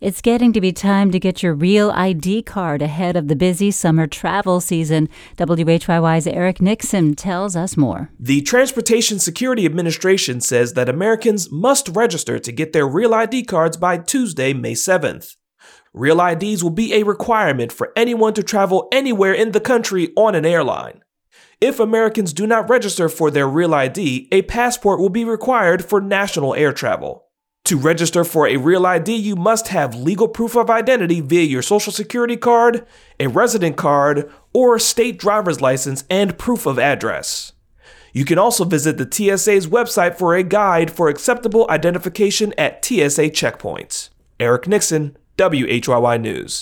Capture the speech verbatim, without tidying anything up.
It's getting to be time to get your real I D card ahead of the busy summer travel season. W H Y Y's Eric Nixon tells us more. The Transportation Security Administration says that Americans must register to get their real I D cards by Tuesday, May seventh. Real I Ds will be a requirement for anyone to travel anywhere in the country on an airline. If Americans do not register for their real I D, a passport will be required for national air travel. To register for a real I D, you must have legal proof of identity via your social security card, a resident card, or state driver's license and proof of address. You can also visit the T S A's website for a guide for acceptable identification at T S A checkpoints. Eric Nixon, W H Y Y News.